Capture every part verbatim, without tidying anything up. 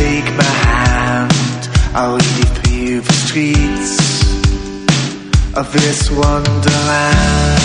take my hand, I'll lead you through the streets of this wonderland.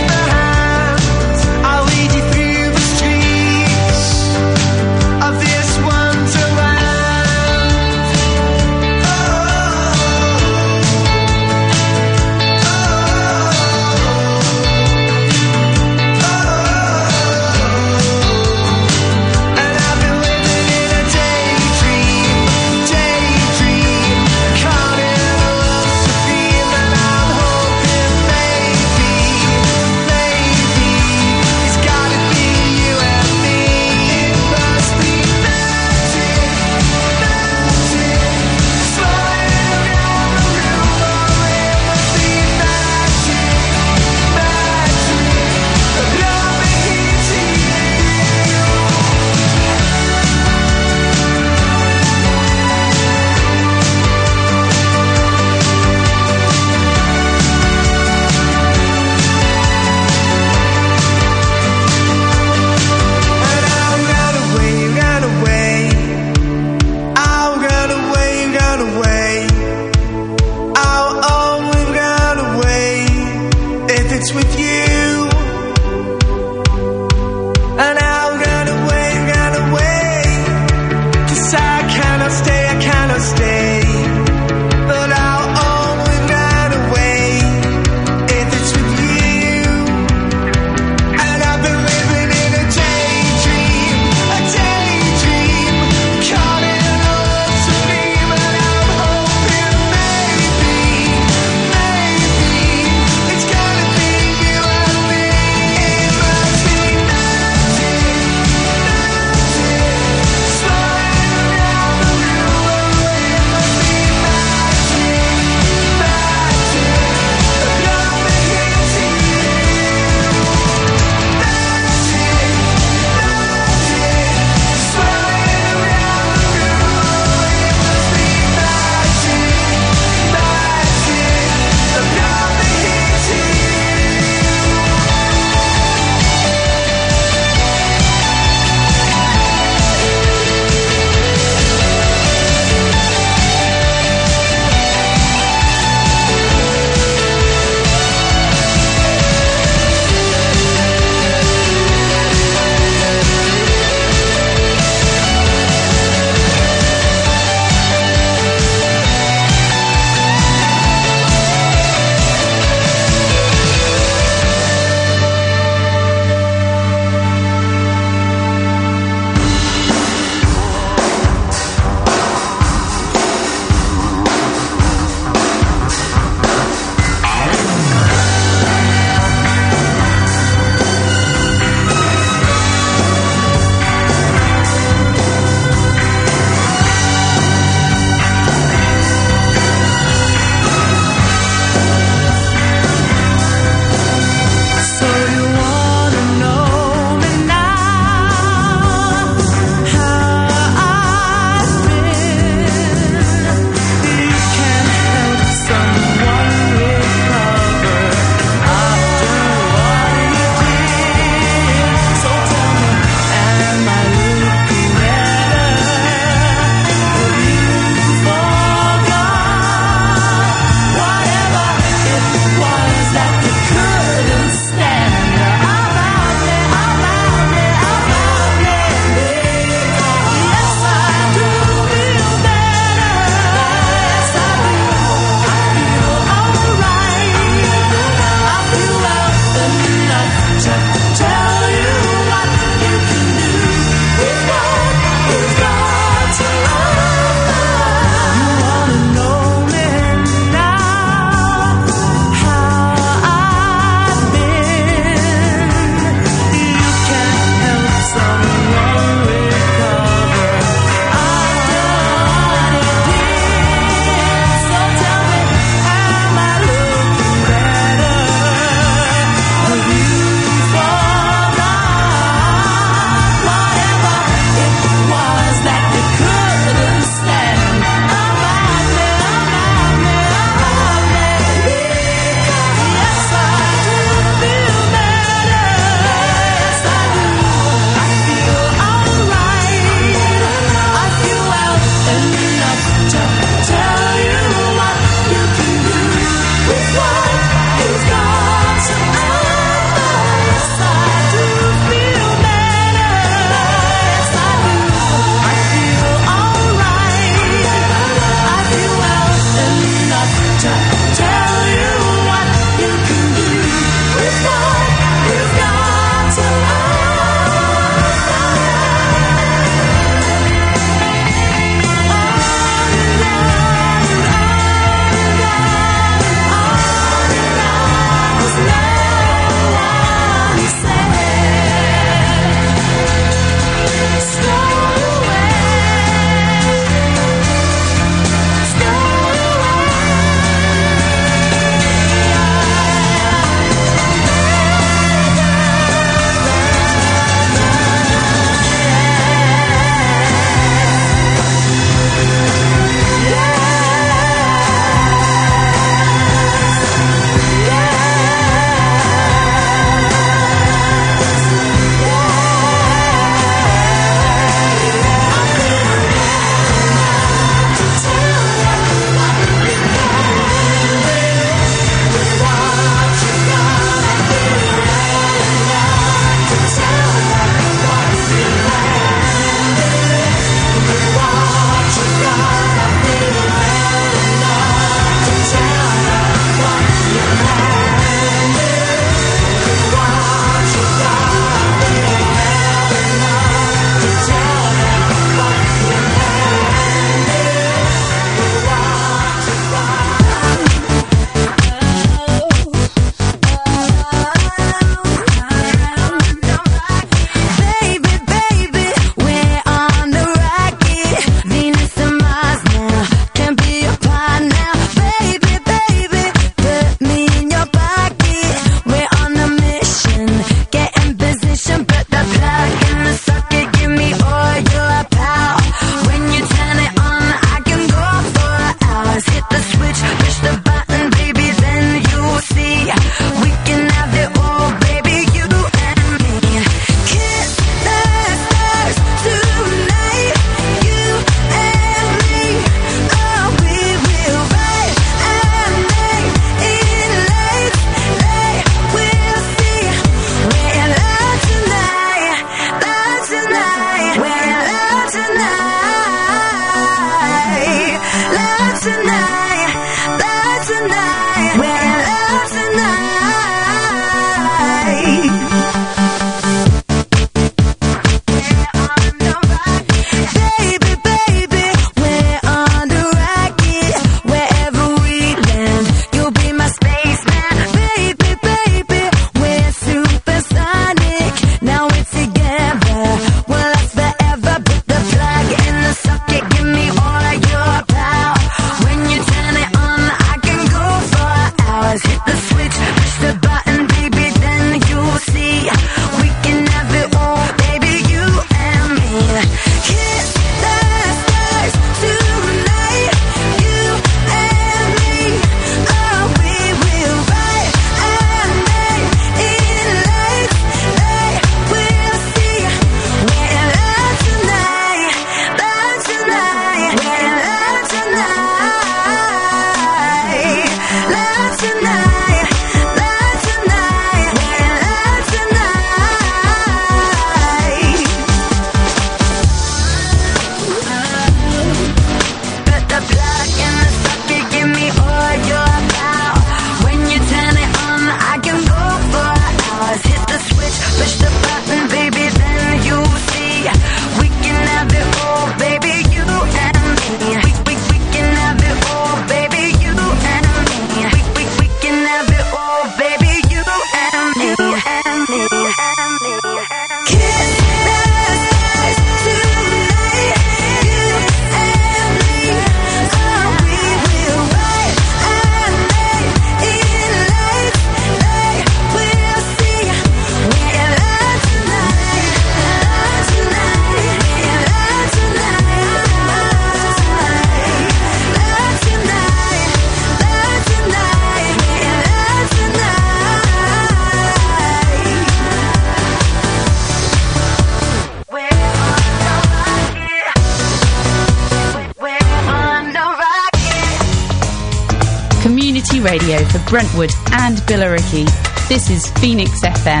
Community Radio for Brentwood and Billericay. This is Phoenix F M.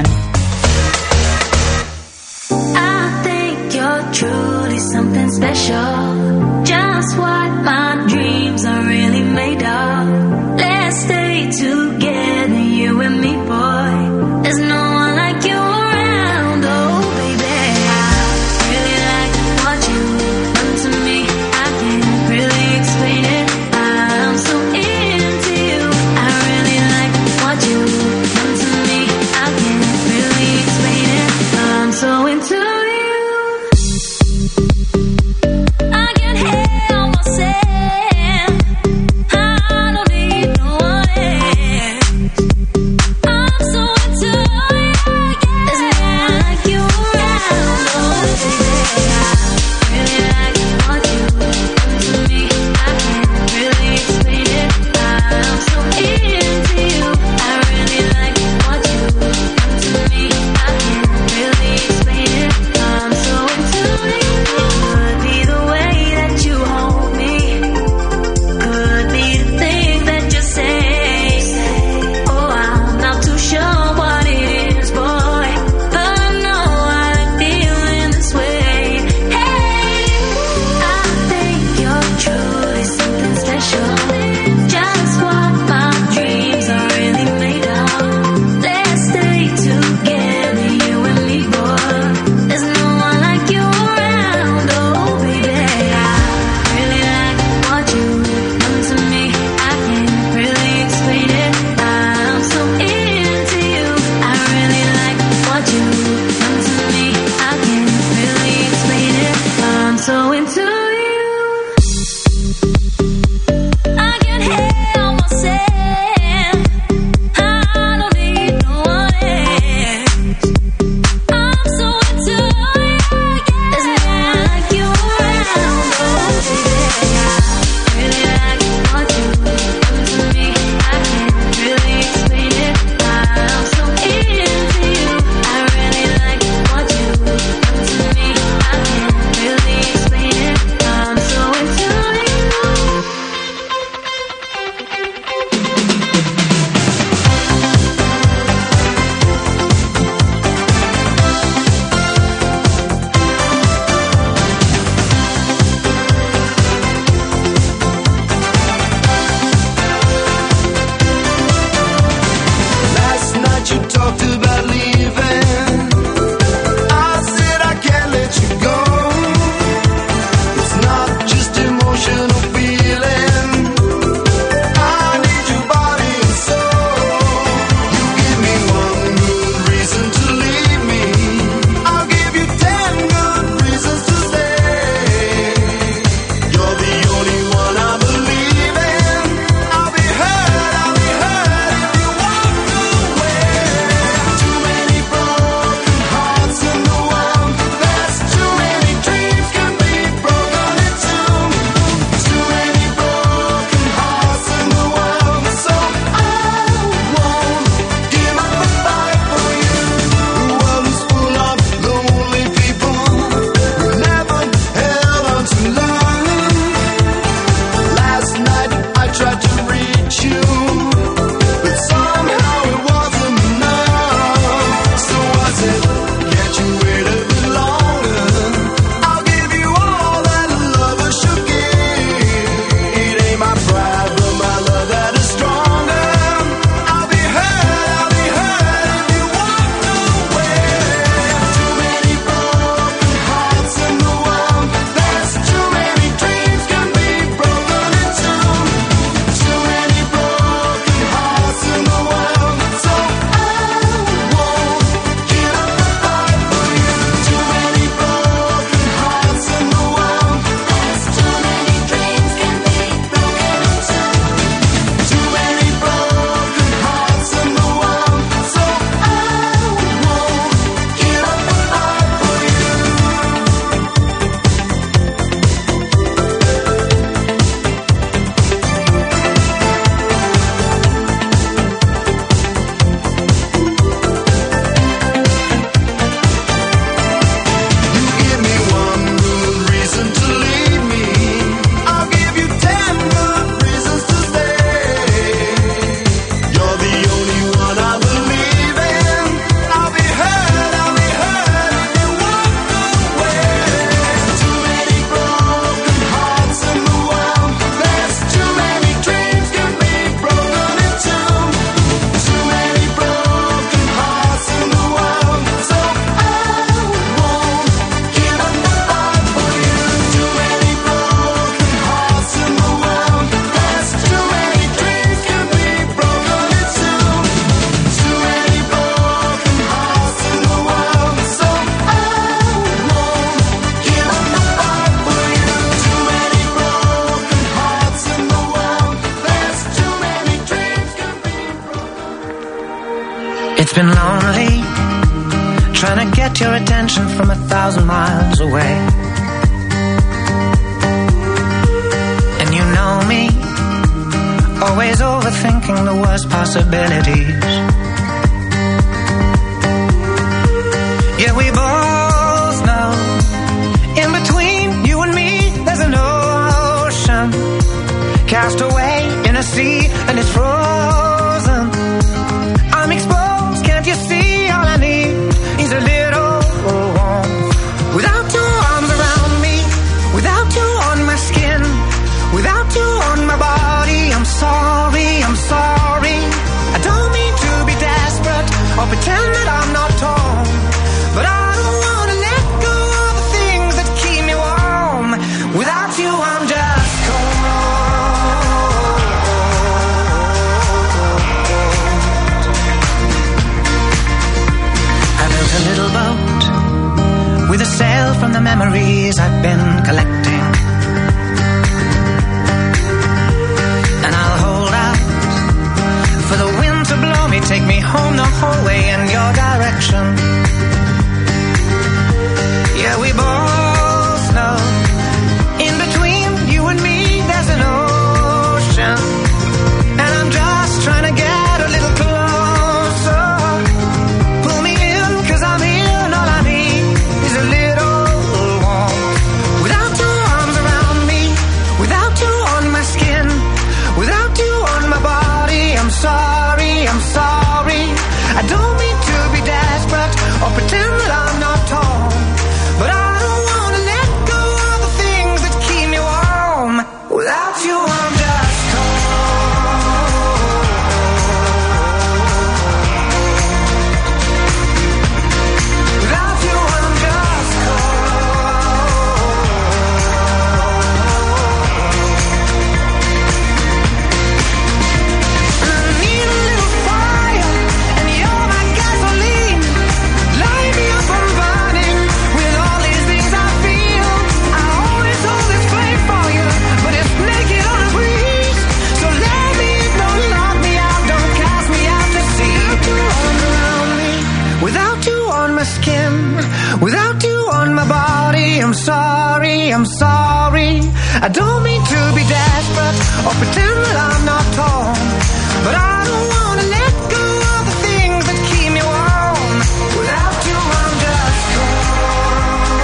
I think you're truly something special. Just what my dreams are really made of. Let's stay together, you and me, boy. There's no one like you around, oh baby. I really like what you've done to me. I can't really explain it. I'm so into you. I really like what you've done to me. I can't really explain it. I'm so into you. I want your attention from a thousand miles away. And you know me, always overthinking the worst possibilities. Yeah, we both know, in between you and me, there's an ocean, cast away in a sea, and it's frozen. I'm exposed, can't you see? All I need is a little warmth. Without your arms around me, without you on my skin, without you on my body, I'm sorry, I'm sorry. I don't mean to be desperate or pretend that I'm not torn, but I don't wanna let go of the things that keep me warm. Without you I'm just cold. I built a little boat with a sail from the memories I've been collecting, and I'll hold out for the wind to blow me, take me home the whole way in your direction. Yeah, we both know, in between you and me there's an ocean, and I'm just trying to get a little closer. Pull me in, cause I'm here, and all I need is a little warmth. Without your arms around me, without you on my skin, without you on my body, I'm sorry, I'm sorry. I don't mean to be desperate or pretend that I'm not torn, but I don't wanna let go of the things that keep me warm. Without you I'm just cold. Without you I'm just cold. I need a little fire, and you're my gasoline. Light me up, I'm burning with all these things I feel. I always hold this flame for you, but it's naked on a breeze. So let me in, don't lock me out, don't cast me out to sea. Without you arms around me, without you on my skin, without you on my body, I'm sorry, I'm sorry. I don't mean to be desperate or pretend that I'm not torn, but I don't wanna let go of the things that keep me warm. Without you I'm just cold.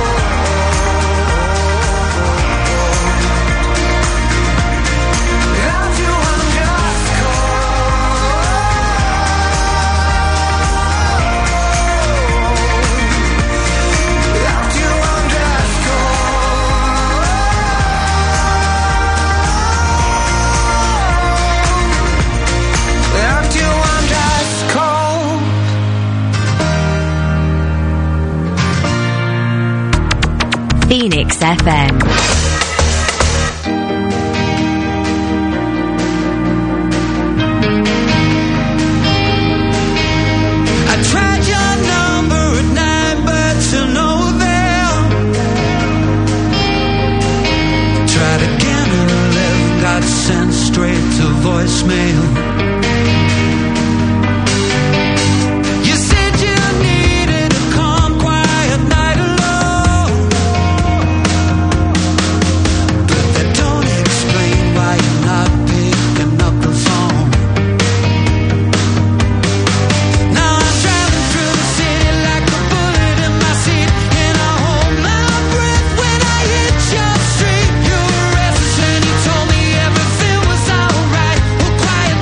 Without you I'm just cold. Without you I'm just cold. Without you I'm just cold. Phoenix F M. I tried your number at night, but to no avail. Tried again at eleven, got sent straight to voicemail. You said you needed a calm, quiet night alone, but that don't explain why you're not picking up the phone. Now I'm driving through the city like a bullet in my seat, and I hold my breath when I hit your street. You were restless and you told me everything was alright. Well, quiet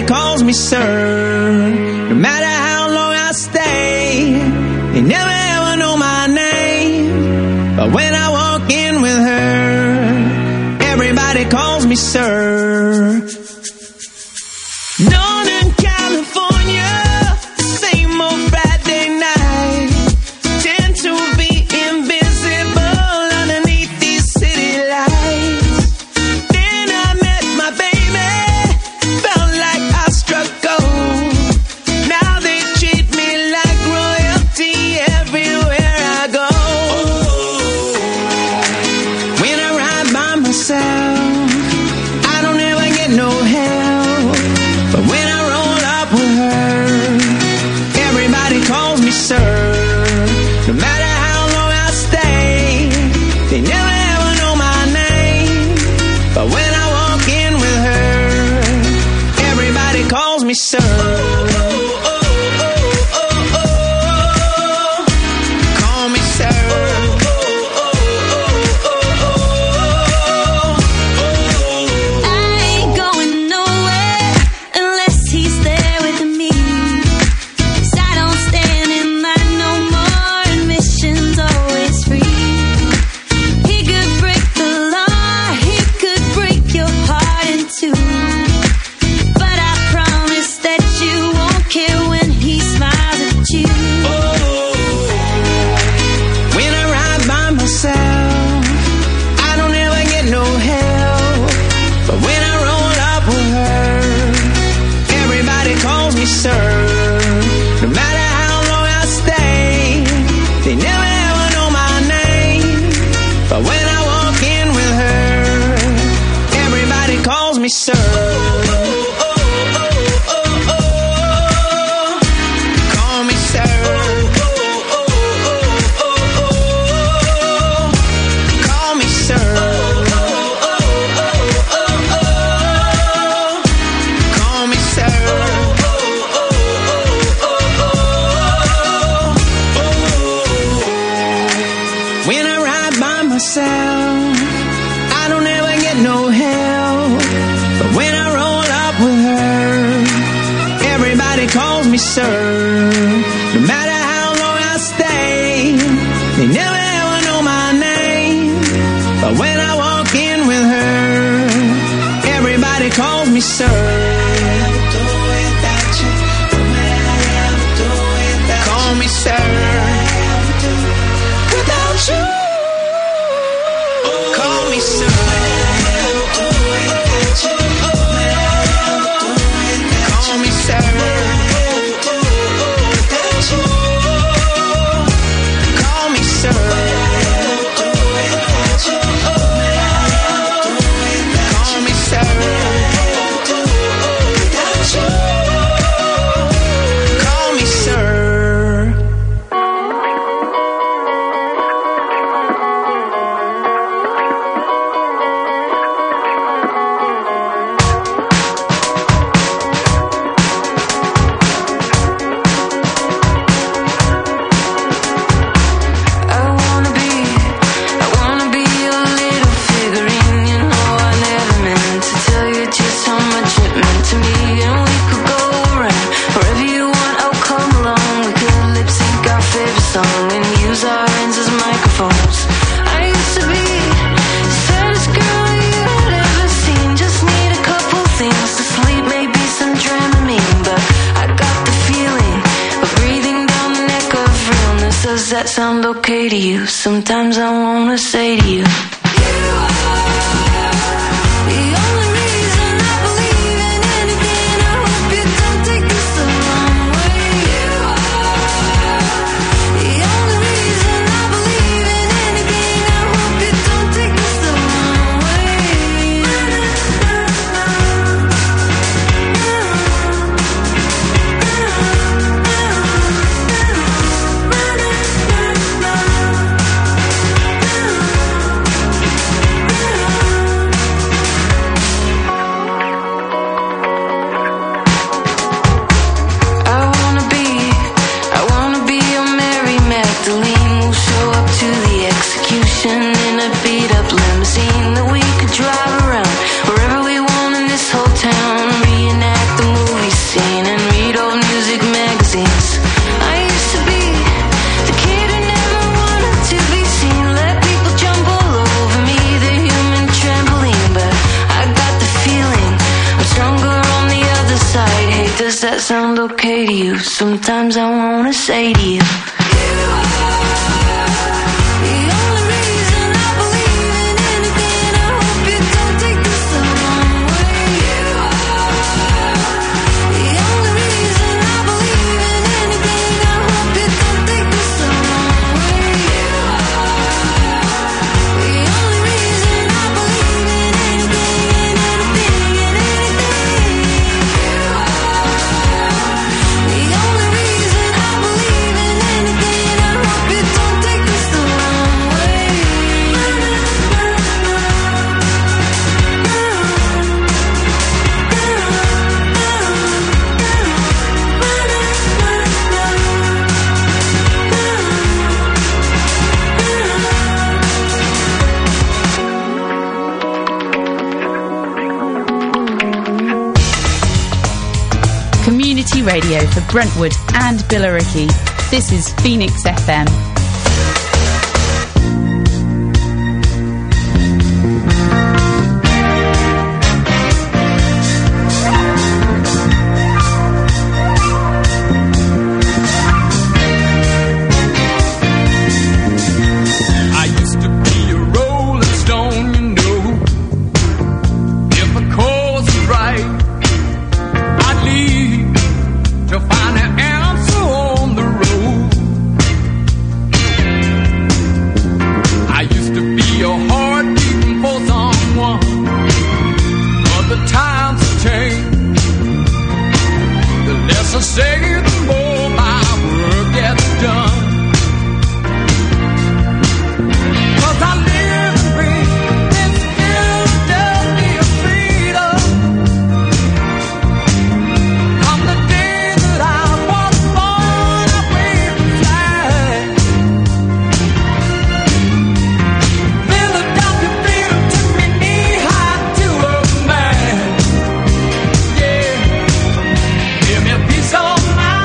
Everybody calls me sir. No matter how long I stay, they never ever know my name. But when I walk in with her, everybody calls me sir. Northern California, same old Friday night, tend to be invisible underneath these city lights. Then I met my baby, felt like I struck gold. Now they treat me like royalty everywhere I go. When I ride by myself, I don't ever get no help. But when I roll up with her, everybody calls me sir. No matter how long I stay, they never ever know my name. But when I walk in with her, everybody calls me sir. Oh, oh, oh, oh, oh, oh. Call me sir. Oh, oh, oh, oh, oh, oh. I ain't going nowhere unless he's there with me. 'Cause I don't stand in line no more, admission's always free. He could break the law, he could break your heart in two. But I promise that you won't care when he smiles at you. When I ride by myself, I don't ever get no help. But when I roll up with her, everybody calls me sir. No matter how long I stay, they never ever know my name. But when I walk in with her, everybody calls me sir. Oh, oh, oh, oh, oh. Call me sir. Oh, oh, oh, oh, oh. Call me sir. Oh, oh, oh, oh, oh. Call me sir. Oh, oh, oh, oh, oh. When I ride by myself, I don't ever get no help. But when I roll up with her, everybody calls me sir. No matter how long I stay, they never ever know my name. But when I walk in with her, everybody calls me sir. Call me sir. Without you, call me sir. Call me sir. Call me sir. Call me sir. Call me sir. I wanna be, I wanna be your little figurine. You know I never meant to tell you just how much it meant to me. And we could go around wherever you want, I'll come along. We could lip sync our favorite song and use our hands as microphones. I used to be the saddest girl you had ever seen. Just need a couple things to sleep, maybe some Dramamine. But I got the feeling of breathing down the neck of realness. Does that sound okay to you? Sometimes I wanna say to you, you are the only reason I believe in anything. I hope you don't take this the wrong way. You are the only reason I believe in anything. I hope you don't take this the wrong way. does that sound okay to you? Sometimes I wanna say to you, you are the only reason I believe in anything. I hope you don't take this the wrong way. You are the only reason I believe in anything. I hope you don't take this the wrong way. You are the only reason I believe in anything, in anything, in anything. You are the only reason I believe in anything. I hope you don't take this the wrong way. Community radio for Brentwood and Billericay. This is Phoenix F M. I used to be a rolling stone, you know. If the course was right, I'd leave to find the answer on the road. I used to be a heart beating for someone, but the times have changed. The less I say, the more my work gets done. 'Cause I live and breathe this skill just be afraid of. From the day that I was born, I waved the flag. Then the doctor freedom took me knee high to a man. Yeah, give me a piece of mind.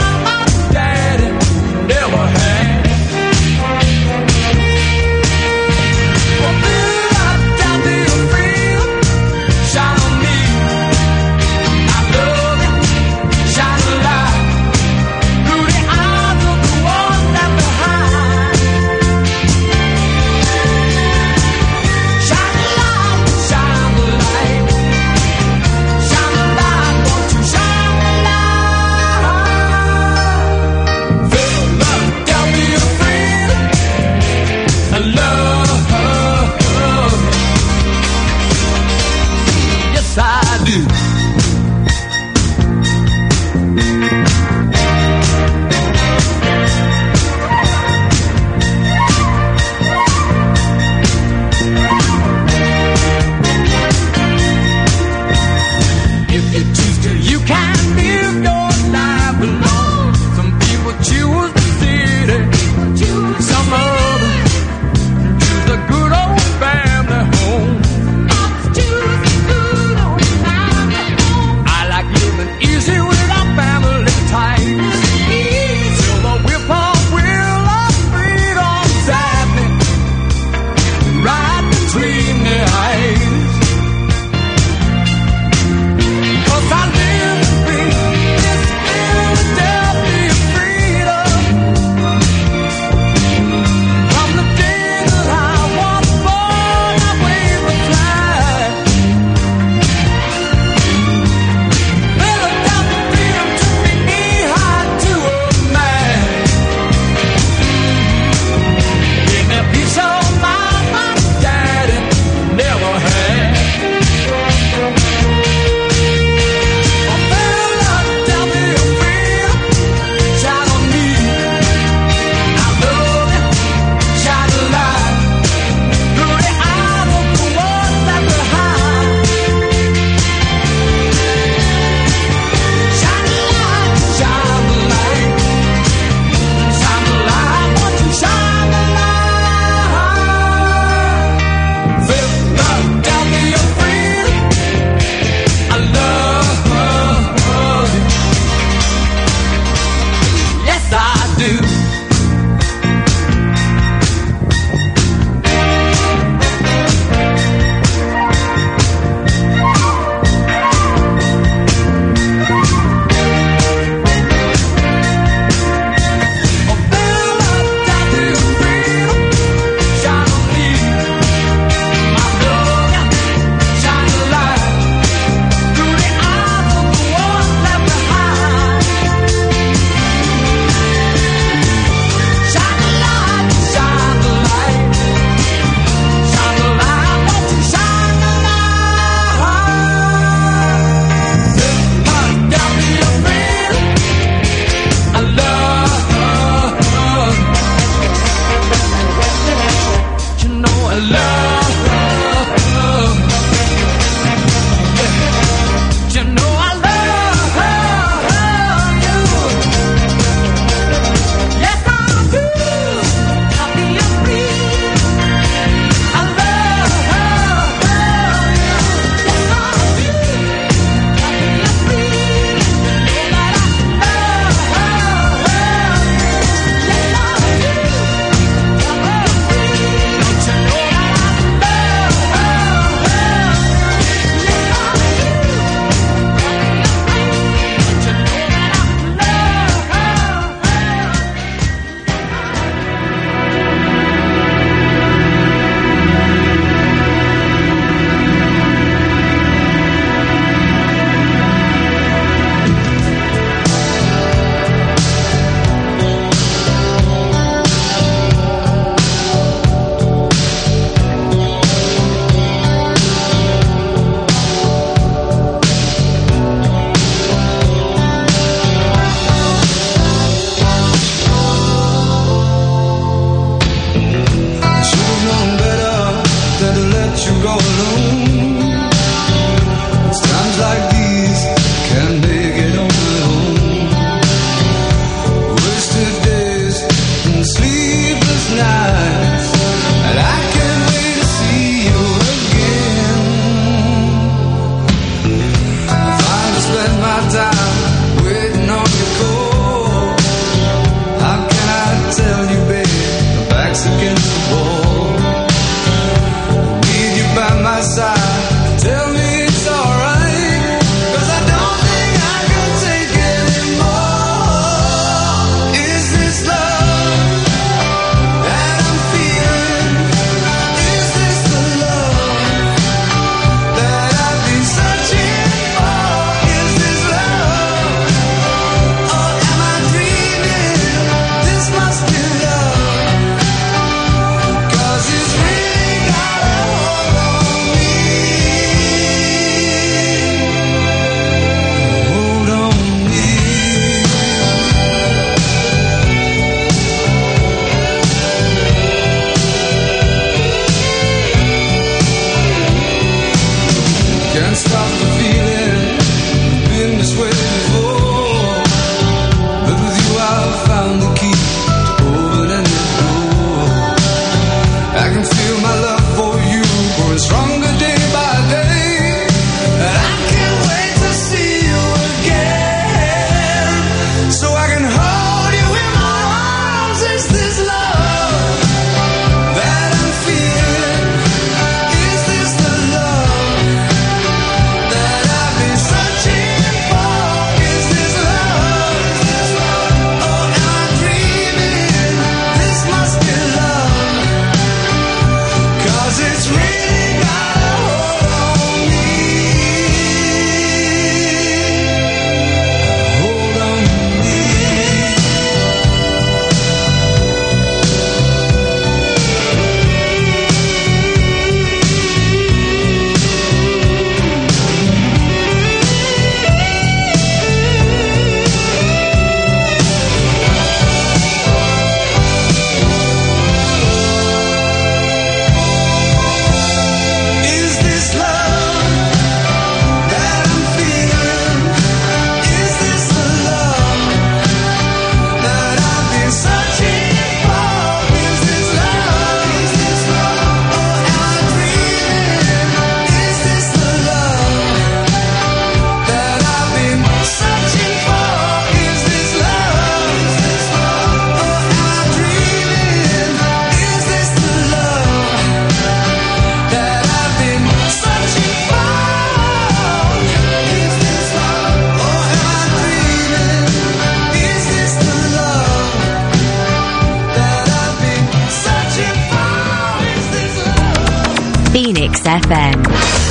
Phoenix F M.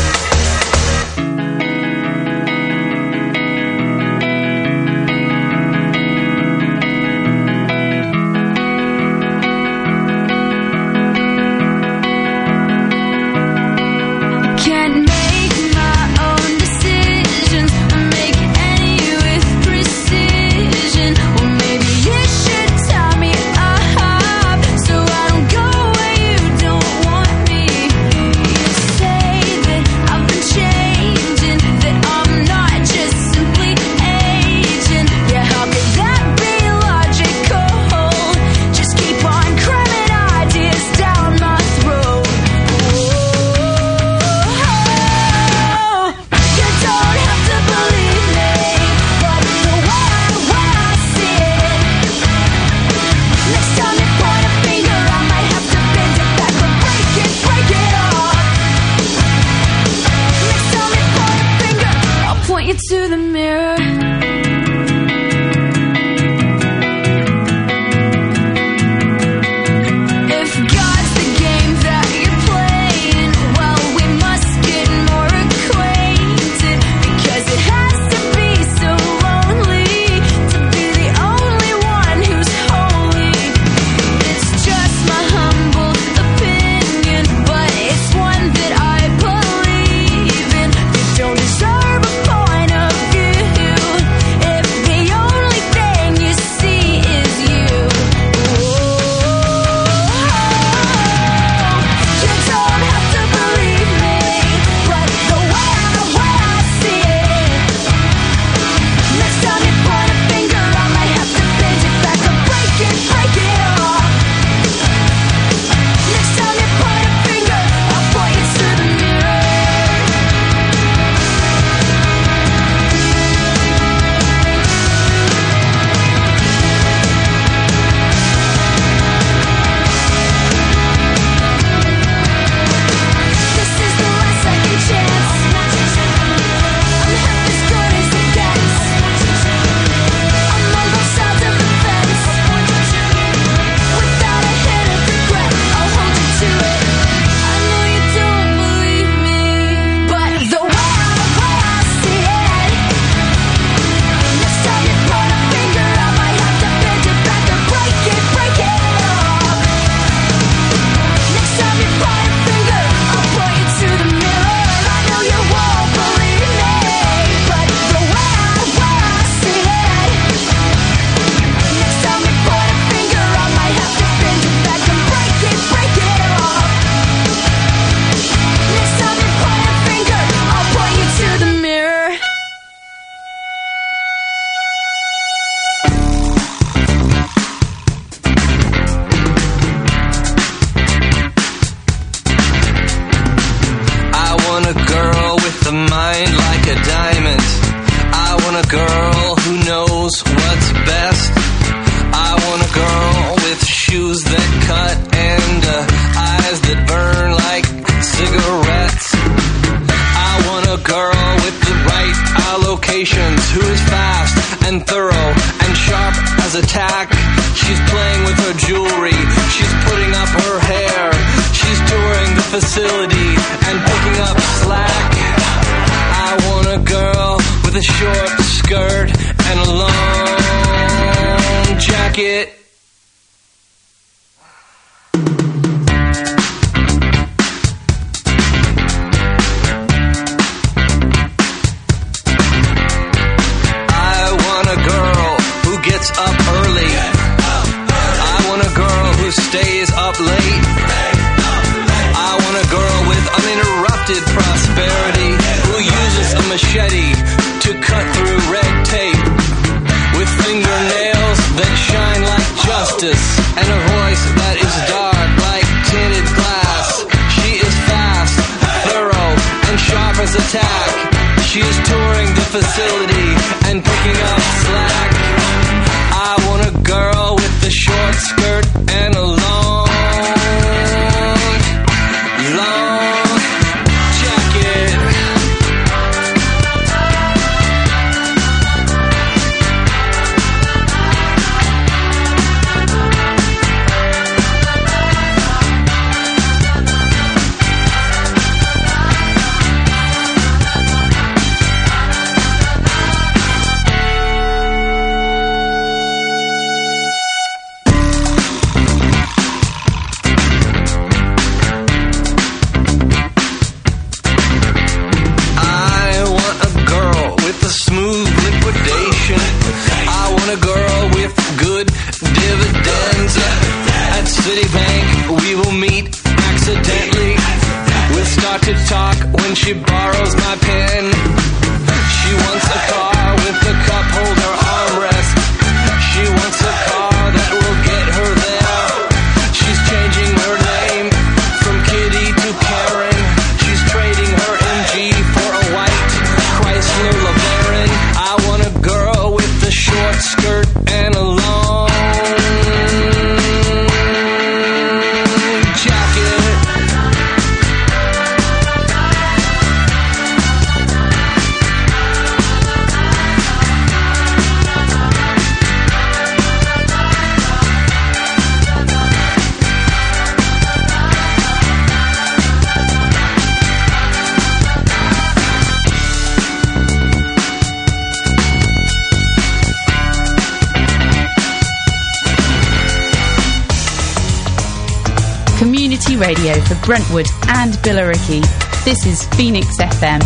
Prosperity, who uses a machete to cut through red tape with fingernails that shine like short skirt and a long jacket. Community radio for Brentwood and Billericay. This is Phoenix F M.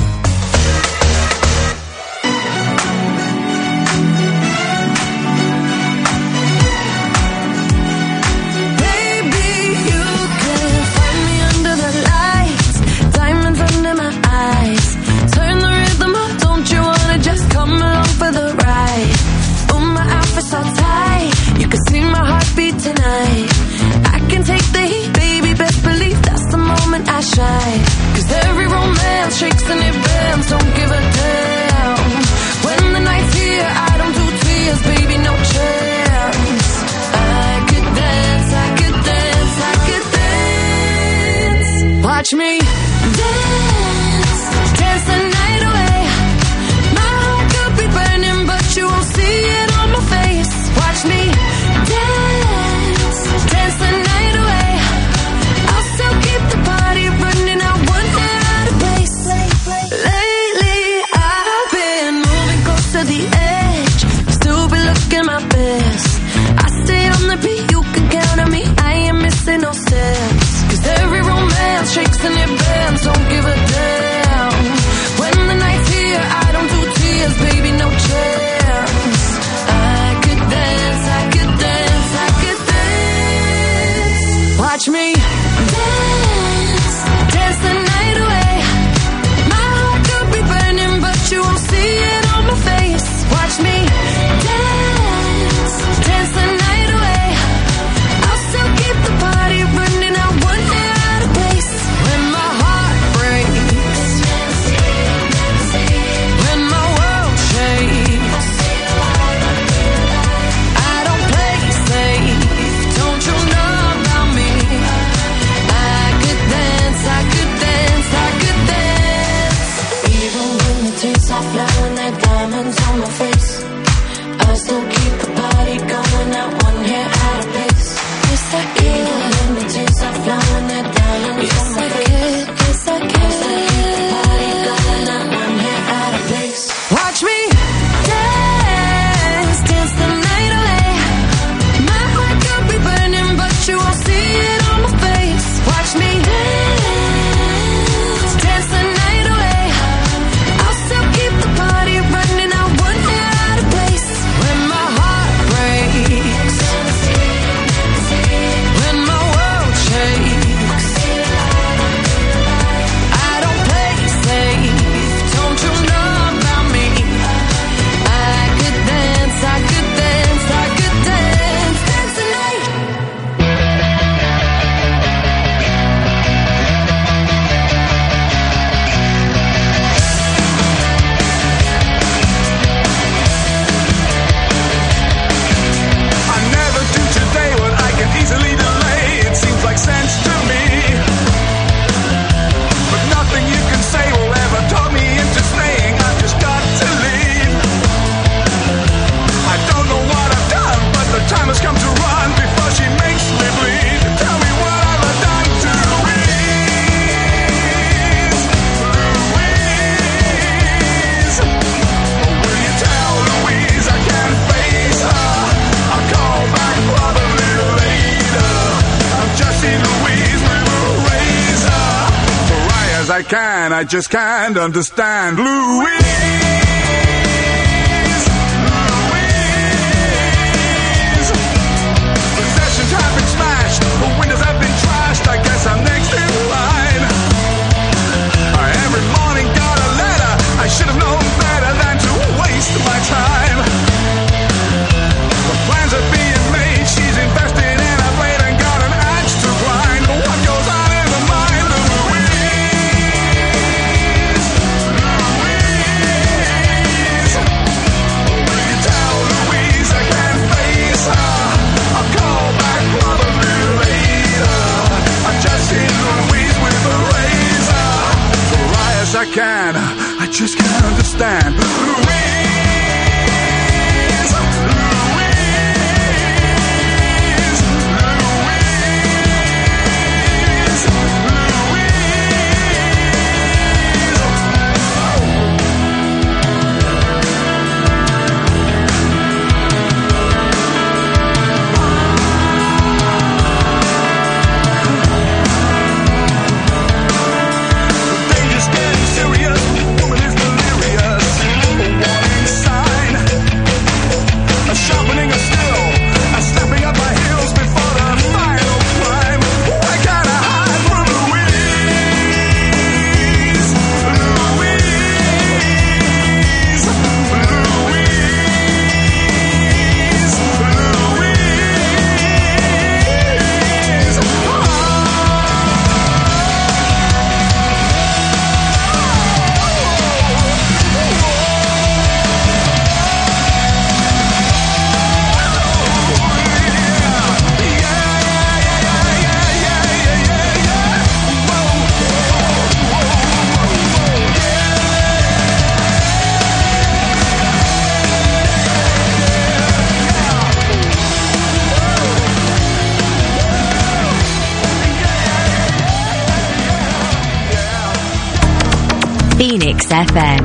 Cause every romance shakes and it bends, don't give a damn. When the night's here, I don't do tears, baby, no chance. I could dance, I could dance, I could dance. Watch me dance, dance the night away. My heart could be burning, but you won't see it on my face. Watch me dance, dance the night away. I'll still keep the party running, I won't get out of place. Lately, I've been moving close to the edge, still be looking my best. I stay on the beat, you can count on me, I ain't missing no steps. Cause every romance shakes and it bends, don't give a damn. When the night's here, I don't do tears, baby, no chance. I could dance, I could dance, I could dance. Watch me dance, dance the night away. My heart could be burning, but you won't see it on my face. Watch me dance, dance the night away. I'll still keep the party running, I won't get out of place. When my heart breaks, when my world shakes, I don't play safe, don't you know about me? I could dance, I could dance, I could dance. Even when the tears are flowing, that diamonds on my face, I still keep the party going, not one hair out of place. Yes, I can. Even when the tears are flowing, that diamonds on my face, yes, I can. I still keep the party going, not one hair out of place. Watch me dance, dance the night away. My heart could be burning, but you won't see it on my face. Watch me dance, dance the night away. I'll still keep the party running, I won't get out of place. When my heart breaks, when my world shakes, I don't play safe, don't you know about me? I could dance, I could dance, I could dance, dance the night. I never do today what I can easily delay. It seems like sense to me, but nothing you can say will ever talk me into staying. I've just got to leave. I don't know what I've done, but the time has come to run before she makes me bleed. Tell me what I've done to Louise, Louise. Will you tell Louise I can't face her? I'll call back probably later. I'm just in Louise with a razor. Try as I can, I just can't understand Louise. Louise. Possessions have been smashed, the windows have been trashed. I guess I'm next in line. Every morning got a letter. I should have known better than to waste my time. The plans are being made. She's invested in a blade and got an axe to grind. What goes on in the mind of Louise? Louise. just can't understand. Louise, Phoenix F M.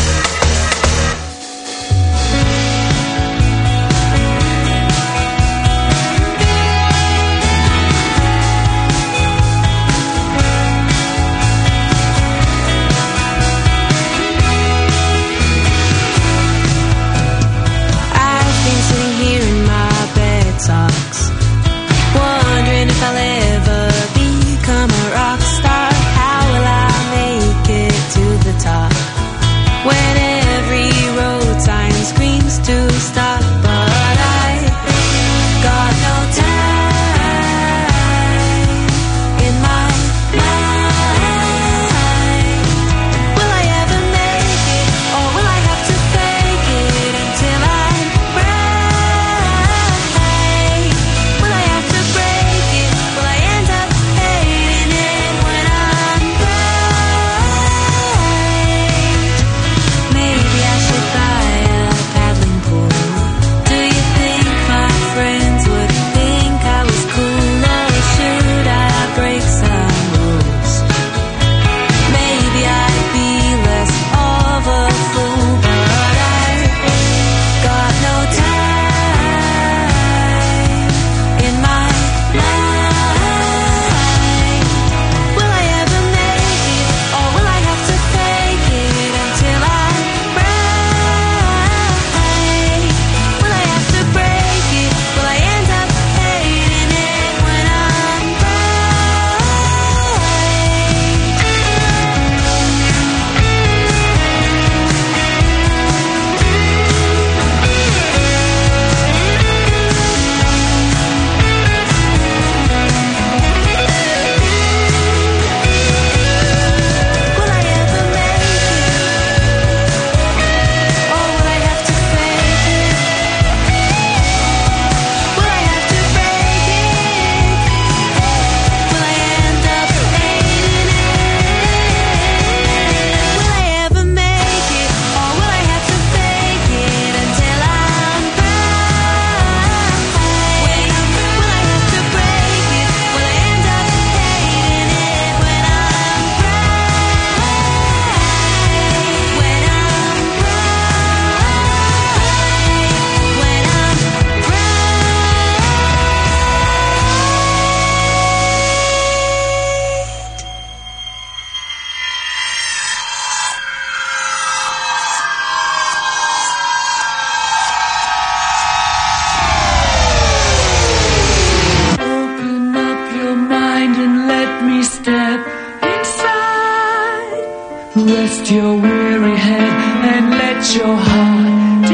Rest your weary head and let your heart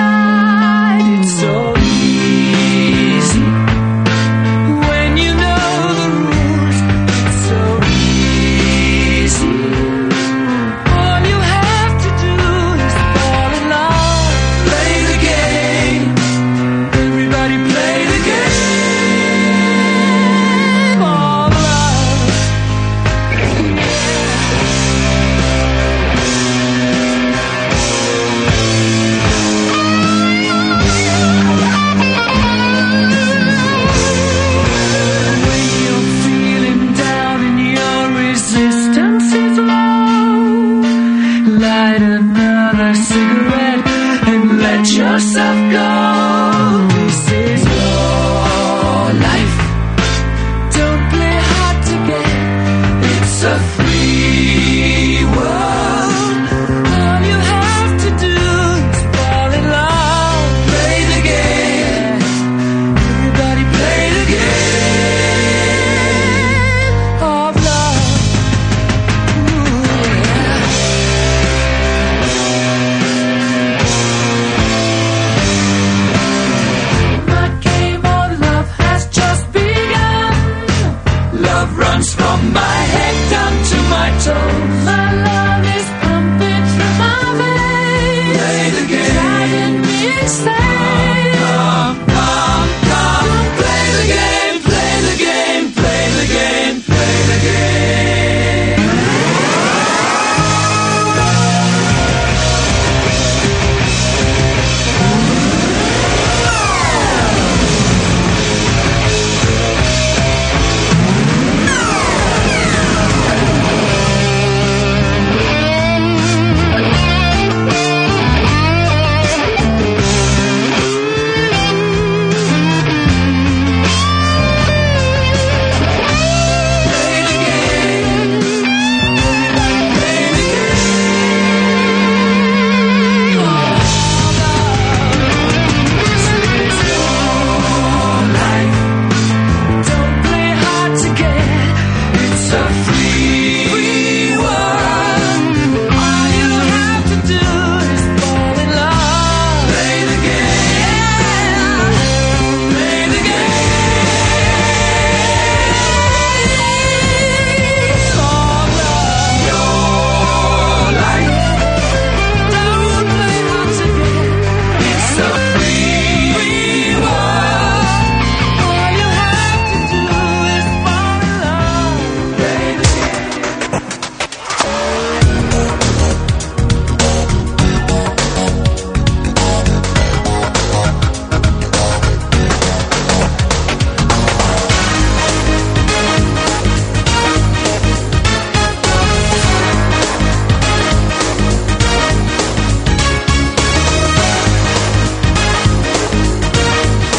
decide. It's so easy when you know the rules. It's so easy. All you have to do is fall in love. Play the game. Everybody play the game. All love.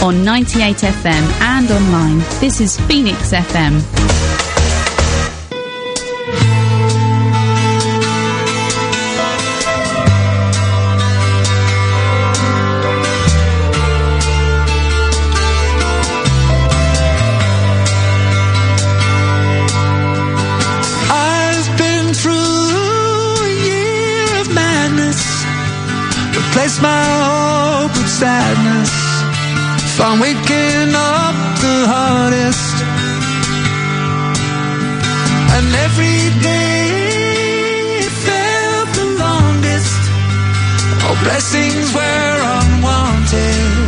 on ninety-eight F M and online. This is Phoenix F M. Replace my hope with sadness. If I'm waking up the hardest, and every day felt the longest. All blessings were unwanted.